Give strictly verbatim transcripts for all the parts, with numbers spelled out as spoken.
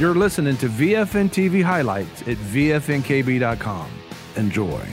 You're listening to V F N T V highlights at V F N K B dot com. Enjoy.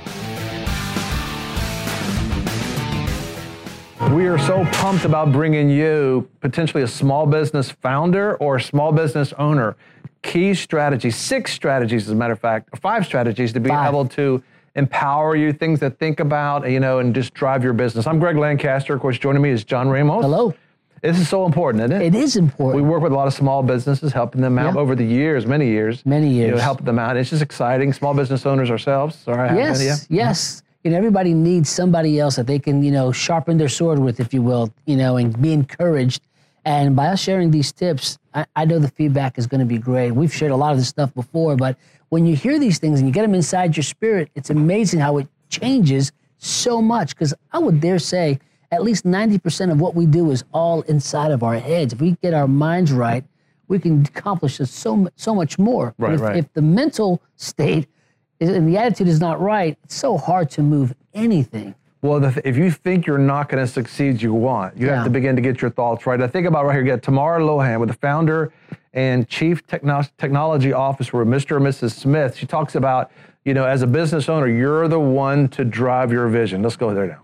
We are so pumped about bringing you potentially a small business founder or a small business owner. Key strategies, six strategies, as a matter of fact, five strategies to be Five. able to empower you, things to think about, you know, and just drive your business. I'm Greg Lancaster. Of course, joining me is John Ramos. Hello. This is so important, isn't it? It is important. We work with a lot of small businesses, helping them out Yeah. over the years, many years. Many years. You know, helping them out. It's just exciting. Small business owners ourselves. Sorry, I have Yes, many, yeah. yes. You know, everybody needs somebody else that they can, you know, sharpen their sword with, if you will, you know, and be encouraged. And by us sharing these tips, I, I know the feedback is going to be great. We've shared a lot of this stuff before, but when you hear these things and you get them inside your spirit, it's amazing how it changes so much. Because I would dare say at least ninety percent of what we do is all inside of our heads. If we get our minds right, we can accomplish so, so much more. Right, but if, right. if the mental state is, and the attitude is not right, it's so hard to move anything. Well, the th- if you think you're not going to succeed, you want. You Yeah. have to begin to get your thoughts right. I think about right here, you got Tamara Lohan, with the founder and chief techno- technology officer of Mister and Missus Smith. She talks about, you know, as a business owner, you're the one to drive your vision. Let's go there now.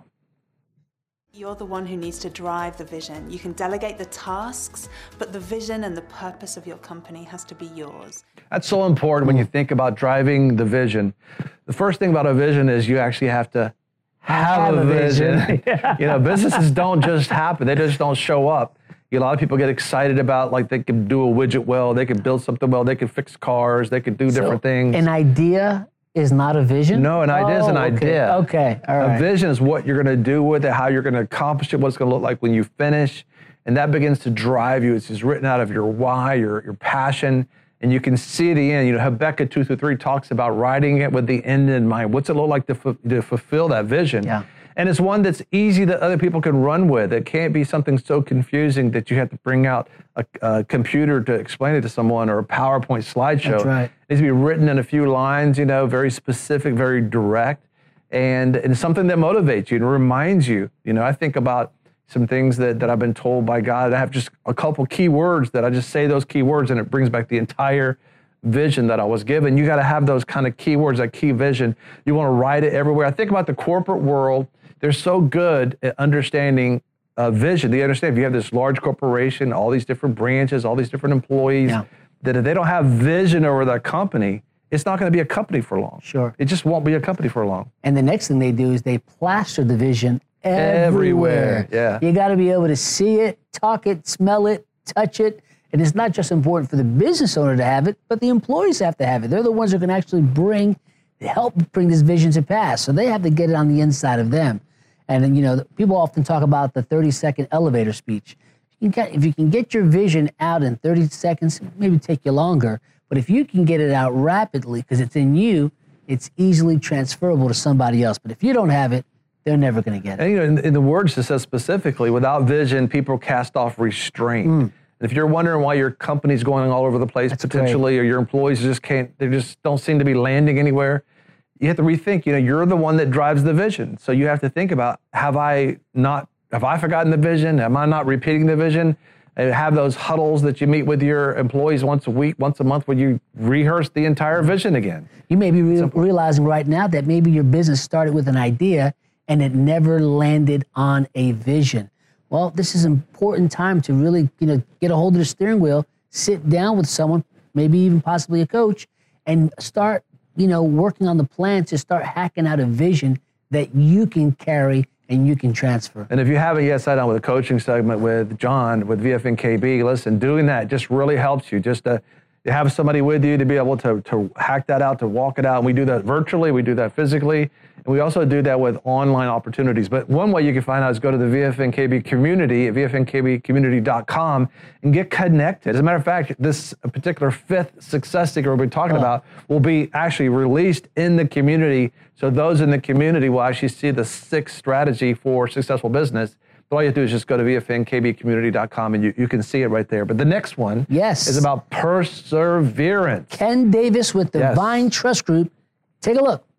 You're the one who needs to drive the vision. You can delegate the tasks, but the vision and the purpose of your company has to be yours. That's so important when you think about driving the vision. The first thing about a vision is you actually have to have, Have a a vision. vision. You know, businesses don't just happen. They just don't show up. You know, a lot of people get excited about, like, they can do a widget well, they can build something well, they can fix cars, they can do So, different things. An idea is not a vision? No, an idea is an Oh, okay. idea. Okay, all right. A vision is what you're going to do with it, how you're going to accomplish it, what it's going to look like when you finish. And that begins to drive you. It's just written out of your why, your, your passion, and you can see the end. You know, Habakkuk two through three talks about writing it with the end in mind. What's it look like to, fu- to fulfill that vision? Yeah. And it's one that's easy that other people can run with. It can't be something so confusing that you have to bring out a, a computer to explain it to someone, or a PowerPoint slideshow. That's right. It needs to be written in a few lines, you know, very specific, very direct, and, and something that motivates you and reminds you. You know, I think about some things that, that I've been told by God. I have just a couple key words that I just say those key words and it brings back the entire vision that I was given. You got to have those kind of key words, that key vision. You want to write it everywhere. I think about the corporate world. They're so good at understanding uh, vision. They understand if you have this large corporation, all these different branches, all these different employees, Yeah. that if they don't have vision over that company, it's not going to be a company for long. Sure. It just won't be a company for long. And the next thing they do is they plaster the vision Everywhere, everywhere. yeah. You got to be able to see it, talk it, smell it, touch it. And it's not just important for the business owner to have it, but the employees have to have it. They're the ones who can actually bring, help bring this vision to pass. So they have to get it on the inside of them. And then, you know, people often talk about the thirty second elevator speech. You can, if you can get your vision out in thirty seconds, maybe take you longer. But if you can get it out rapidly because it's in you, it's easily transferable to somebody else. But if you don't have it, they're never going to get it. And you know, in, in the words it says specifically, without vision, people cast off restraint. Mm. And if you're wondering why your company's going all over the place That's potentially, or your employees just can't, they just don't seem to be landing anywhere, you have to rethink. You know, you're the one that drives the vision. So you have to think about, have I not, have I forgotten the vision? Am I not repeating the vision? And have those huddles that you meet with your employees once a week, once a month, where you rehearse the entire vision again. You may be re- realizing right now that maybe your business started with an idea and it never landed on a vision. Well, this is an important time to really, you know, get a hold of the steering wheel, sit down with someone, maybe even possibly a coach, and start, you know, working on the plan to start hacking out a vision that you can carry and you can transfer. And if you haven't yet sat down with a coaching segment with John, with V F N K B, listen, doing that just really helps you. Just to have somebody with you to be able to, to hack that out, to walk it out. And we do that virtually, we do that physically, and we also do that with online opportunities. But one way you can find out is go to the V F N K B community at V F N K B community dot com and get connected. As a matter of fact, this particular fifth success secret we'll be talking Oh. about will be actually released in the community. So those in the community will actually see the sixth strategy for successful business. But all you have to do is just go to V F N K B community dot com and you, you can see it right there. But the next one Yes. is about perseverance. Ken Davis with the Yes. Vine Trust Group. Take a look.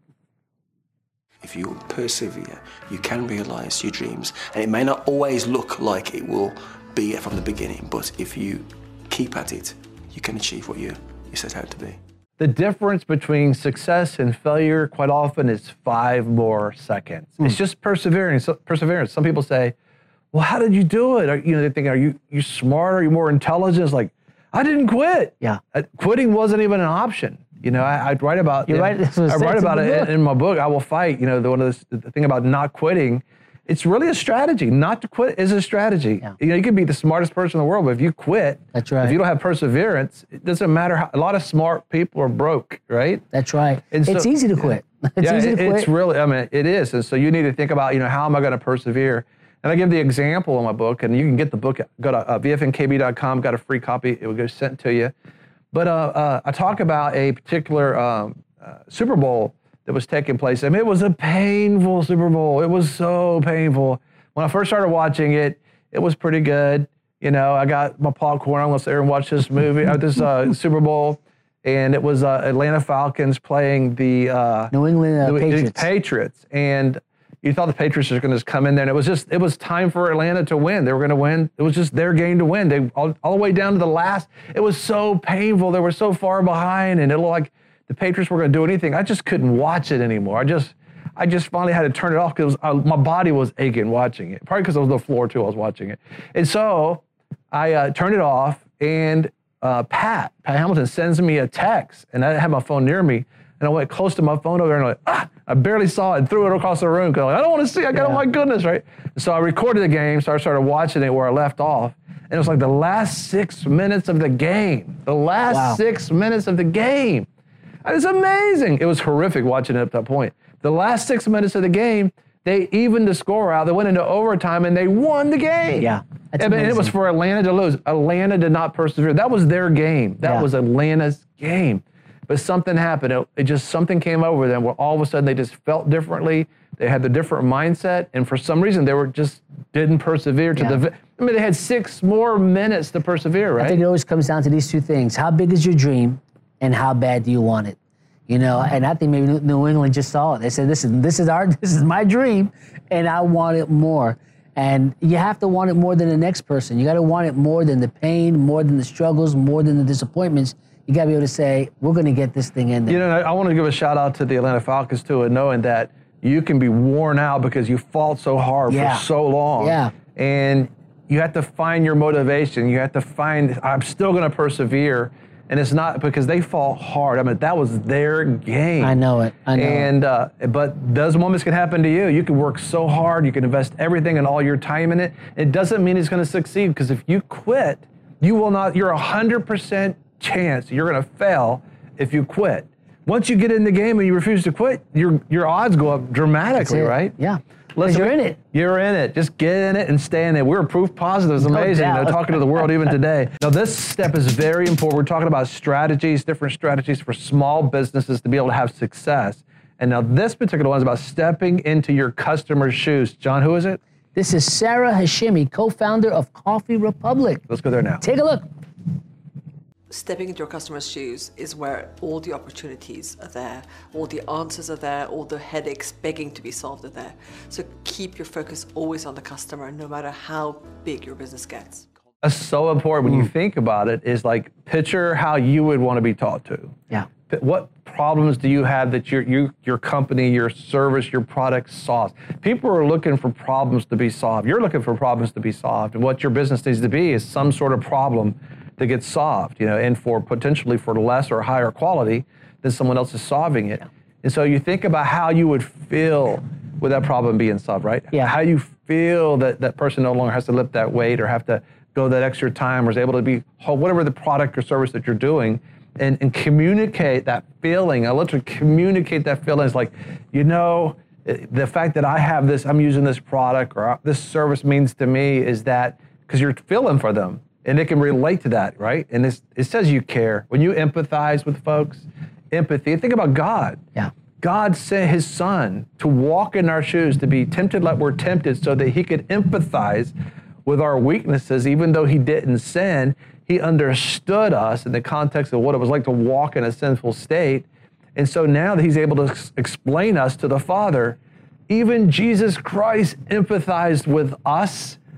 If you persevere, you can realize your dreams. And it may not always look like it will be from the beginning, but if you keep at it, you can achieve what you, you set out to be. The difference between success and failure quite often is five more seconds. Mm. It's just perseverance. Perseverance. Some people say, well, how did you do it? Are, you know, they think, are you you smart? Are you more intelligent? It's like, I didn't quit. Yeah. Uh, quitting wasn't even an option. You know, I, I write about You're it. right. This was I write said about in it the in, book. in my book, I Will Fight. You know, the one of the, the thing about not quitting, it's really a strategy. Not to quit is a strategy. Yeah. You know, you can be the smartest person in the world, but if you quit, That's right. if you don't have perseverance, it doesn't matter how, a lot of smart people are broke, right? That's right. And It's so- easy to quit. It's yeah, easy it- to quit. it's really, I mean, it is. And so you need to think about, you know, how am I going to persevere? And I give the example in my book, and you can get the book, go to uh, v f n k b dot com, got a free copy, it will get sent to you. But uh, uh, I talk about a particular um, uh, Super Bowl that was taking place. I mean, it was a painful Super Bowl. It was so painful. When I first started watching it, it was pretty good. You know, I got my popcorn, I'm gonna sit there and watch this movie, uh, this uh, Super Bowl. And it was uh, Atlanta Falcons playing the uh, New England uh, New- Patriots. Patriots. And you thought the Patriots were going to just come in there, and it was just, it was time for Atlanta to win. They were going to win. It was just their game to win. They all, all the way down to the last. It was so painful. They were so far behind, and it looked like the Patriots were going to do anything. I just couldn't watch it anymore. I just, I just finally had to turn it off because my body was aching watching it. Probably because I was on the floor too. I was watching it, and so I uh, turned it off. And uh, Pat, Pat Hamilton sends me a text, and I had my phone near me. And I went close to my phone over there and I'm like, ah, I barely saw it and threw it across the room because like, I don't want to see it. I got, Yeah. oh my goodness, right? So I recorded the game, so I started watching it where I left off. And it was like the last six minutes of the game. The last Wow. six minutes of the game. It was amazing. It was horrific watching it at that point. The last six minutes of the game, they evened the score out. They went into overtime and they won the game. Yeah, that's And, and it was amazing. for Atlanta to lose. Atlanta did not persevere. That was their game. That Yeah. was Atlanta's game. But something happened. It, it just, something came over them where all of a sudden they just felt differently. They had the different mindset. And for some reason, they were just didn't persevere to Yeah. the, vi- I mean, they had six more minutes to persevere, right? I think it always comes down to these two things. How big is your dream and how bad do you want it? You know, and I think maybe New- New England just saw it. They said, this is, this is our, this is my dream and I want it more. And you have to want it more than the next person. You got to want it more than the pain, more than the struggles, more than the disappointments. You got to be able to say, we're going to get this thing in there. You know, I want to give a shout out to the Atlanta Falcons too, and knowing that you can be worn out because you fought so hard Yeah. for so long. Yeah. And you have to find your motivation. You have to find, I'm still going to persevere. And it's not because they fought hard. I mean, that was their game. I know it. I know it. And, uh, but those moments can happen to you. You can work so hard. You can invest everything and all your time in it. It doesn't mean it's going to succeed because if you quit, you will not, you're one hundred percent chance you're going to fail if you quit. Once you get in the game and you refuse to quit, your your odds go up dramatically, That's it. right? Yeah. Listen, Because you're in it. You're in it. Just get in it and stay in it. We're proof positive. It's No amazing. You know, doubt. talking to the world even today. Now, this step is very important. We're talking about strategies, different strategies for small businesses to be able to have success. And now this particular one is about stepping into your customer's shoes. John, who is it? This is Sarah Hashimi, co-founder of Coffee Republic. Let's go there now. Take a look. Stepping into your customer's shoes is where all the opportunities are there, all the answers are there, all the headaches begging to be solved are there. So keep your focus always on the customer, no matter how big your business gets. That's so important when you think about it, is like picture how you would want to be taught to. Yeah. What problems do you have that your you, your company, your service, your product solves? People are looking for problems to be solved. You're looking for problems to be solved. And what your business needs to be is some sort of problem that gets solved, you know, and for potentially for less or higher quality than someone else is solving it. Yeah. And so you think about how you would feel with that problem being solved, right? Yeah. How you feel that that person no longer has to lift that weight or have to go that extra time or is able to be, whatever the product or service that you're doing, and, and communicate that feeling. I literally communicate that feeling. It's like, you know, the fact that I have this, I'm using this product or this service means to me is that, because you're feeling for them. And they can relate to that, right? And it's, it says you care. When you empathize with folks, empathy, think about God. Yeah. God sent his son to walk in our shoes, to be tempted like we're tempted so that he could empathize with our weaknesses. Even though he didn't sin, he understood us in the context of what it was like to walk in a sinful state. And so now that he's able to ex- explain us to the Father, even Jesus Christ empathized with us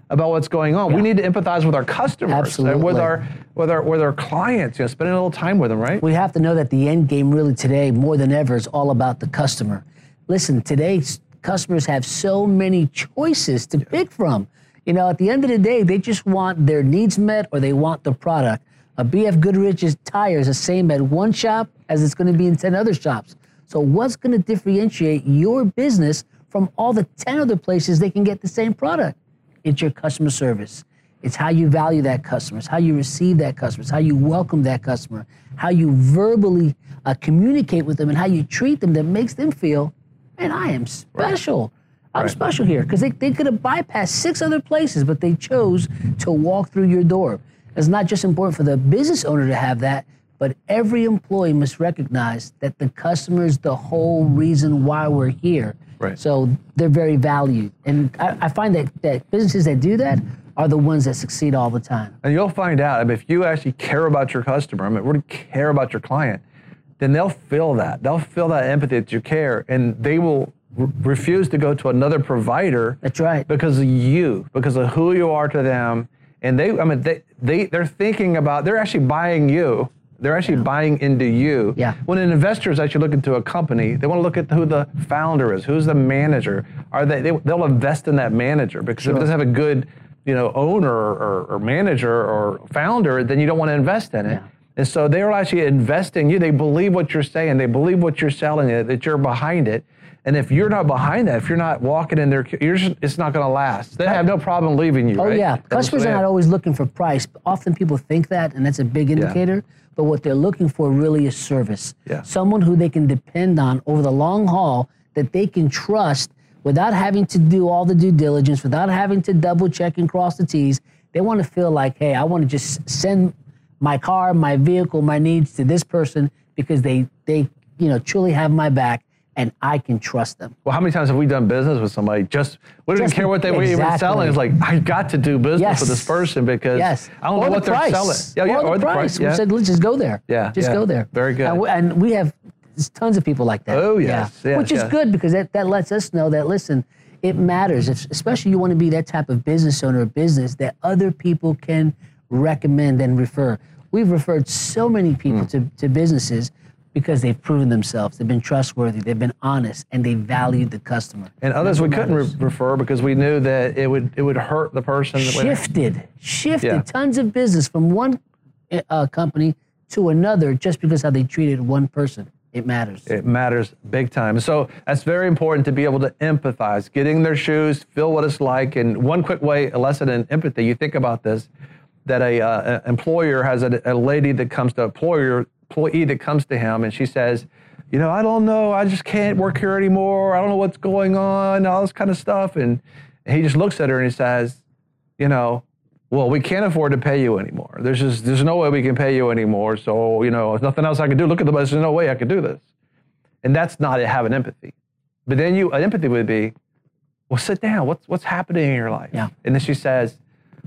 about what's going on. Yeah. We need to empathize with our customers Absolutely. and with our with our with our clients. You know, spending a little time with them, right? We have to know that the end game really today, more than ever, is all about the customer. Listen, today's customers have so many choices to pick from. You know, at the end of the day, they just want their needs met or they want the product. A B F Goodrich's tire is the same at one shop as it's going to be in ten other shops. So what's going to differentiate your business from all the ten other places they can get the same product? It's your customer service. It's how you value that customer. It's how you receive that customer. It's how you welcome that customer. How you verbally uh, communicate with them and how you treat them that makes them feel, man, I am special. Right. I'm right. special here. Because they, they could have bypassed six other places, but they chose to walk through your door. It's not just important for the business owner to have that, but every employee must recognize that the customer is the whole reason why we're here. Right. So they're very valued. And I, I find that, that businesses that do that are the ones that succeed all the time. And you'll find out, I mean, if you actually care about your customer, I mean, really care about your client, then they'll feel that. They'll feel that empathy, that you care, and they will r- refuse to go to another provider. That's right. Because of you, because of who you are to them. And they, I mean, they, they, they're thinking about, they're actually buying you. They're actually yeah. buying into you. Yeah. When an investor is actually looking to a company, they want to look at who the founder is, who's the manager. Are they, they they'll invest in that manager, because sure. if it doesn't have a good, you know, owner or, or manager or founder, then you don't want to invest in it. Yeah. And so they're actually investing in you. They believe what you're saying. They believe what you're selling, that you're behind it. And if you're not behind that, if you're not walking in there, you're just, it's not going to last. They have no problem leaving you, oh, right? yeah. Customers are not always looking for price. Often people think that, and that's a big indicator. Yeah. But what they're looking for really is service. Yeah. Someone who they can depend on over the long haul, that they can trust without having to do all the due diligence, without having to double check and cross the T's. They want to feel like, hey, I want to just send my car, my vehicle, my needs to this person because they, they you know, truly have my back. And I can trust them. Well, how many times have we done business with somebody just, we don't even care what they were exactly. even selling. It's like, I got to do business yes. with this person because yes. I don't or know what the they're price. selling. Yeah, yeah, or, or the, the price. price. Yeah. We said, let's just go there. Yeah, Just yeah. go there. Very good. And we, and we have tons of people like that. Oh, yes. Yeah. yes Which is yes. good, because that, that lets us know that, listen, it matters. If, especially you want to be that type of business owner or business that other people can recommend and refer. We've referred so many people mm. to, to businesses because they've proven themselves, they've been trustworthy, they've been honest, and they valued the customer. And others we couldn't re- refer because we knew that it would it would hurt the person. Shifted, shifted yeah. tons of business from one uh, company to another just because how they treated one person. It matters. It matters big time. So that's very important to be able to empathize, get in their shoes, feel what it's like. And one quick way, a lesson in empathy, you think about this, that a uh, employer has a, a lady that comes to employer, employee that comes to him and she says, you know, I don't know, I just can't work here anymore. I don't know what's going on, all this kind of stuff. And he just looks at her and he says, you know, well, we can't afford to pay you anymore. There's just, there's no way we can pay you anymore. So, you know, there's nothing else I can do. Look at the bus. There's no way I could do this. And that's not having empathy. But then you, empathy would be, well, sit down. What's, what's happening in your life? Yeah. And then she says,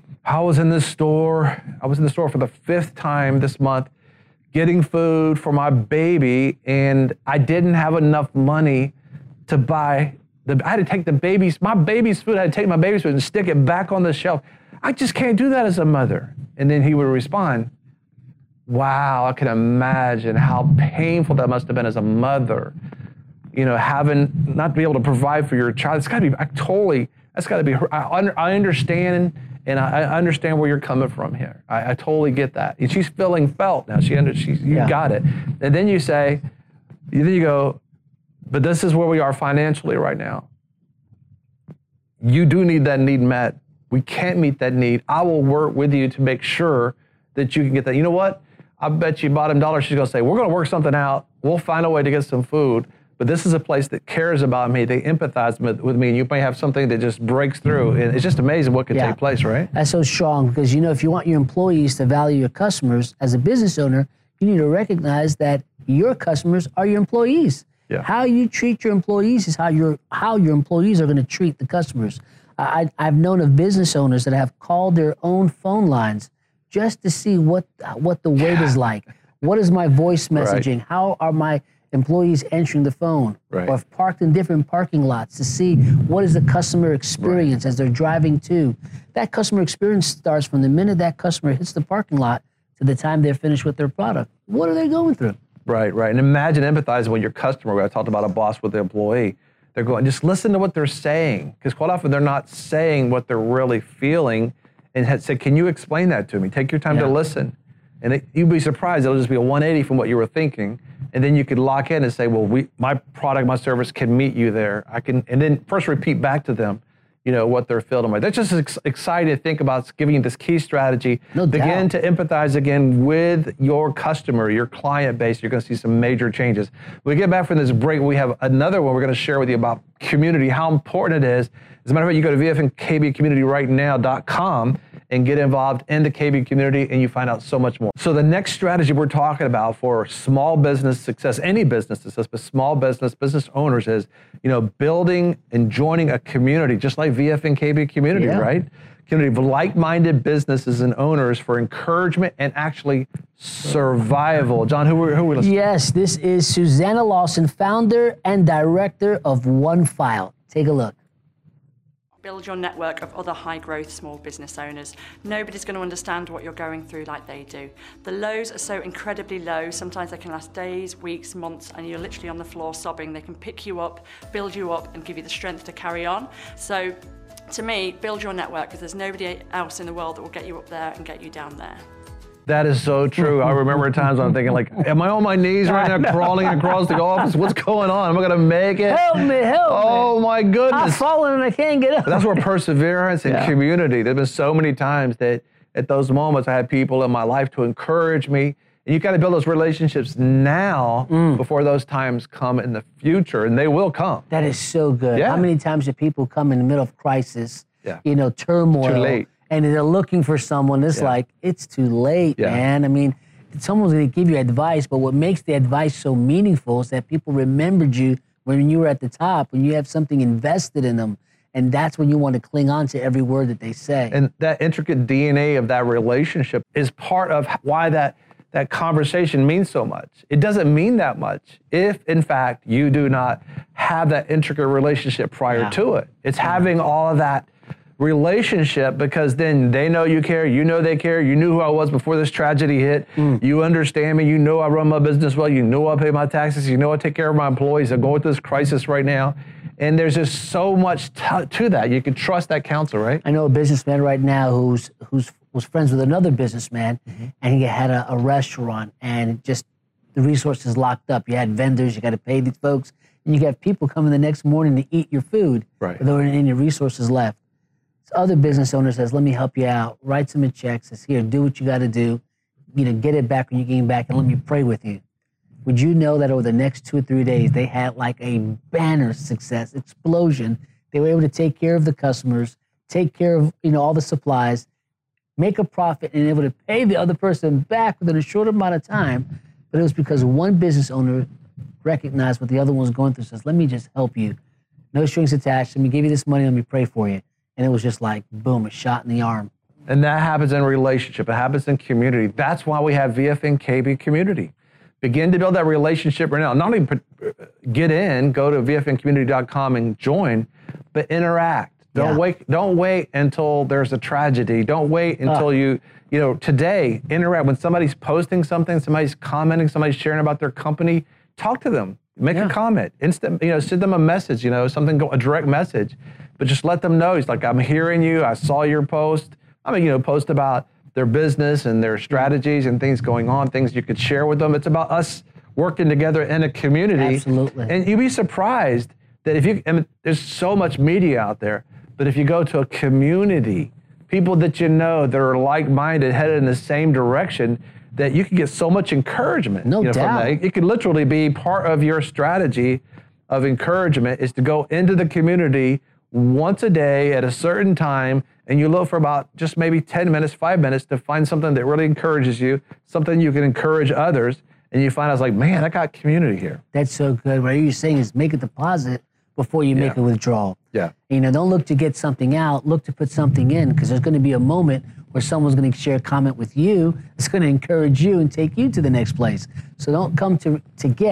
I was in this store. I was in the store for the fifth time this month getting food for my baby, and I didn't have enough money to buy the, I had to take the baby's, my baby's food, I had to take my baby's food and stick it back on the shelf. I just can't do that as a mother. And then he would respond, wow, I can imagine how painful that must have been as a mother, you know, having, not be able to provide for your child. It's gotta be, I totally, that's gotta be, I, I understand, and I, I understand where you're coming from here. I, I totally get that. And she's feeling felt now. She under, she's, you yeah. got it. And then you say, then you go, but this is where we are financially right now. You do need that need met. We can't meet that need. I will work with you to make sure that you can get that. You know what? I bet you bottom dollar she's gonna say, we're gonna work something out. We'll find a way to get some food. But this is a place that cares about me. They empathize with, with me. And you may have something that just breaks through. And it's just amazing what could yeah. take place, right? That's so strong, because, you know, if you want your employees to value your customers, as a business owner, you need to recognize that your customers are your employees. Yeah. How you treat your employees is how your how your employees are going to treat the customers. I, I've known of business owners that have called their own phone lines just to see what what the wait yeah. is like. What is my voice messaging? Right. How are my employees answering the phone, Right. or have parked in different parking lots to see what is the customer experience as they're driving to. That customer experience starts from the minute that customer hits the parking lot to the time they're finished with their product. What are they going through? Right, right. And imagine empathizing with your customer. Where I talked about a boss with the employee. They're going, just listen to what they're saying. Because quite often they're not saying what they're really feeling. And had said, can you explain that to me? Take your time Yeah. to listen. And it, you'd be surprised. It'll just be a one eighty from what you were thinking. And then you could lock in and say, well, we, my product, my service can meet you there. I can, and then first repeat back to them, you know, what they're feeling. That's just ex- exciting to think about giving you this key strategy. No Begin doubt. to empathize again with your customer, your client base. You're going to see some major changes. When we get back from this break, we have another one we're going to share with you about community, how important it is. As a matter of fact, you go to V F N K B community right now dot com and get involved in the K B community, and you find out so much more. So the next strategy we're talking about for small business success, any business success, but small business, business owners is, you know, building and joining a community, just like V F N K B community, Yeah. right? Community of like-minded businesses and owners for encouragement and actually survival. John, who are, who are we listening to? Yes, this is Susanna Lawson, founder and director of OneFile. Take a look. Build your network of other high-growth small business owners. Nobody's going to understand what you're going through like they do. The lows are so incredibly low, sometimes they can last days, weeks, months, and you're literally on the floor sobbing. They can pick you up, build you up, and give you the strength to carry on. So, to me, build your network, because there's nobody else in the world that will get you up there and get you down there. That is so true. I remember times I'm thinking like, am I on my knees right now crawling across the office? What's going on? Am I going to make it? Help me, help Oh me. my I've goodness. fallen and I can't get up. That's where perseverance and Yeah. community. There's been so many times that at those moments I had people in my life to encourage me. And you got to build those relationships now Mm. before those times come in the future, and they will come. That is so good. Yeah. How many times do people come in the middle of crisis, Yeah. you know, turmoil, Too late. and they're looking for someone? It's Yeah. like, it's too late, Yeah. man. I mean, someone's going to give you advice, but what makes the advice so meaningful is that people remembered you when you were at the top, when you have something invested in them. And that's when you want to cling on to every word that they say. And that intricate D N A of that relationship is part of why that that conversation means so much. It doesn't mean that much if, in fact, you do not have that intricate relationship prior Yeah. to it. It's having all of that relationship, because then they know you care, you know they care, you knew who I was before this tragedy hit, you understand me, you know I run my business well, you know I pay my taxes, you know I take care of my employees, I'm going through this crisis right now. And there's just so much t- to that. You can trust that counsel, right? I know a businessman right now who's who's was friends with another businessman, and he had a, a restaurant, and just the resources locked up. You had vendors, you got to pay these folks, and you got people coming the next morning to eat your food. Right. But there weren't any resources left. This other business owner says, "Let me help you out. Write some checks. Says, here, do what you got to do. You know, get it back when you get back, and let me pray with you." Would you know that over the next two or three days, they had like a banner success, explosion. They were able to take care of the customers, take care of, you know, all the supplies, make a profit, and able to pay the other person back within a short amount of time. But it was because one business owner recognized what the other one was going through, says, let me just help you. No strings attached. Let me give you this money. Let me pray for you. And it was just like, boom, a shot in the arm. And that happens in relationship. It happens in community. That's why we have V F N K B community. Begin to build that relationship right now. Not only put, get in, go to V F N community dot com and join, but interact. Don't Yeah. wait. Don't wait until there's a tragedy. Don't wait until Uh. you, you know, today, interact. When somebody's posting something, somebody's commenting, somebody's sharing about their company, talk to them. Make Yeah. a comment. Instant, you know, send them a message, you know, something, a direct message. But just let them know. It's like, I'm hearing you. I saw your post. I mean, you know, post about their business and their strategies and things going on, things you could share with them. It's about us working together in a community. Absolutely. And you'd be surprised that if you, I mean, there's so much media out there, but if you go to a community, people that you know that are like-minded, headed in the same direction, that you can get so much encouragement. No you know, doubt. From that. It could literally be part of your strategy of encouragement is to go into the community once a day at a certain time, and you look for about just maybe ten minutes, five minutes to find something that really encourages you, something you can encourage others, and you find out, it's like, man, I got community here. That's so good. What you're saying is make a deposit before you make Yeah. a withdrawal. Yeah. You know, don't look to get something out, look to put something in, because there's going to be a moment where someone's going to share a comment with you. It's going to encourage you and take you to the next place. So don't come to, to get,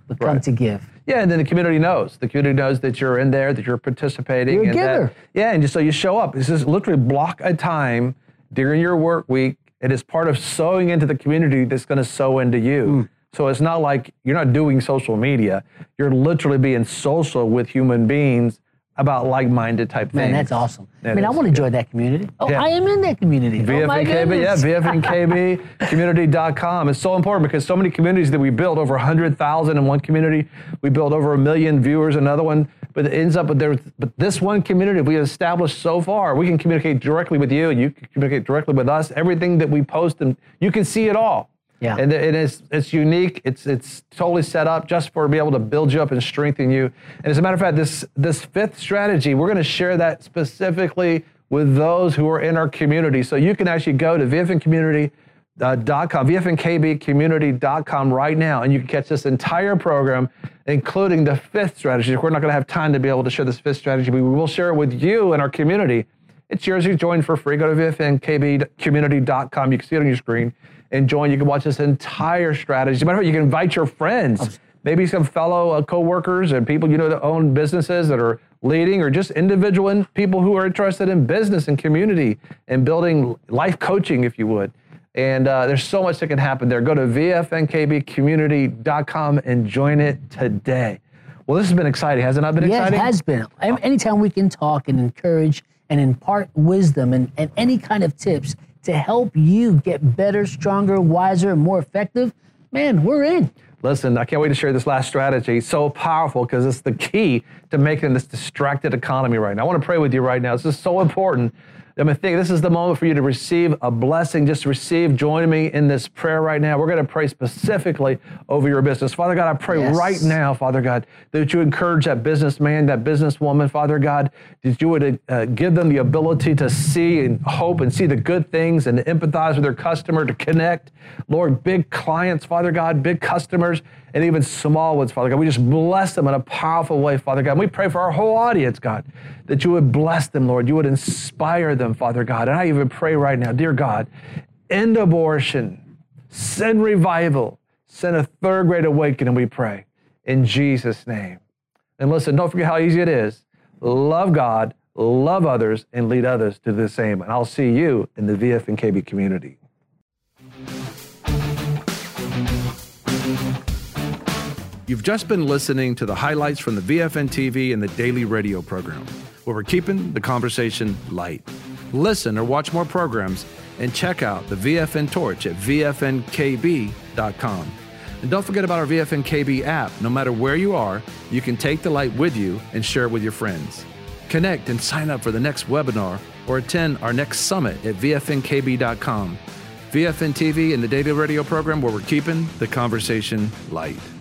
but come Right. to give. Yeah, and then the community knows. The community knows that you're in there, that you're participating. You're a and that- giver. yeah, and just, so you show up. This is literally block a time during your work week. It is part of sowing into the community that's going to sow into you. Mm. So it's not like you're not doing social media. You're literally being social with human beings about like-minded type Man, things. that's awesome. I That mean, I is want to join that community. Oh, Yeah. I am in that community. Oh, my V F N K B, yeah, goodness. V F N K B community dot com. It's so important because so many communities that we build, over one hundred thousand in one community, we build over a million viewers in another one, but it ends up with there. But this one community we established so far, we can communicate directly with you, you can communicate directly with us. Everything that we post, and you can see it all. Yeah. And it is, it's unique. It's it's totally set up just for to be able to build you up and strengthen you. And as a matter of fact, this this fifth strategy, we're going to share that specifically with those who are in our community. So you can actually go to V F N community dot com, V F N K B community dot com right now, and you can catch this entire program, including the fifth strategy. We're not going to have time to be able to share this fifth strategy, but we will share it with you in our community. It's yours. You join for free. Go to V F N K B community dot com. You can see it on your screen and join. You can watch this entire strategy. As a matter of fact, you can invite your friends, maybe some fellow uh, co-workers and people you know that own businesses that are leading, or just individual in- people who are interested in business and community and building life coaching, if you would. And uh, there's so much that can happen there. Go to V F N K B community dot com and join it today. Well, this has been exciting. Has it not been Yeah, exciting? it has been. Any- Anytime we can talk and encourage and impart wisdom and, and any kind of tips to help you get better, stronger, wiser, and more effective, man, we're in. Listen, I can't wait to share this last strategy. So powerful because it's the key to making this distracted economy right now. I want to pray with you right now. This is so important. I mean, think this is the moment for you to receive a blessing. Just receive. Join me in this prayer right now. We're going to pray specifically over your business. Father God, I pray Yes. right now, Father God, that you encourage that businessman, that businesswoman, Father God, that you would uh, give them the ability to see and hope and see the good things and to empathize with their customer, to connect. Lord, big clients, Father God, big customers, and even small ones, Father God. We just bless them in a powerful way, Father God. And we pray for our whole audience, God, that you would bless them, Lord. You would inspire them, Father God. And I even pray right now, dear God, end abortion, send revival, send a third great awakening, we pray, in Jesus' name. And listen, don't forget how easy it is. Love God, love others, and lead others to the same. And I'll see you in the V F N K B community. You've just been listening to the highlights from the V F N T V and the daily radio program, where we're keeping the conversation light. Listen or watch more programs and check out the V F N Torch at V F N K B dot com. And don't forget about our V F N K B app. No matter where you are, you can take the light with you and share it with your friends. Connect and sign up for the next webinar or attend our next summit at V F N K B dot com. V F N T V and the daily radio program, where we're keeping the conversation light.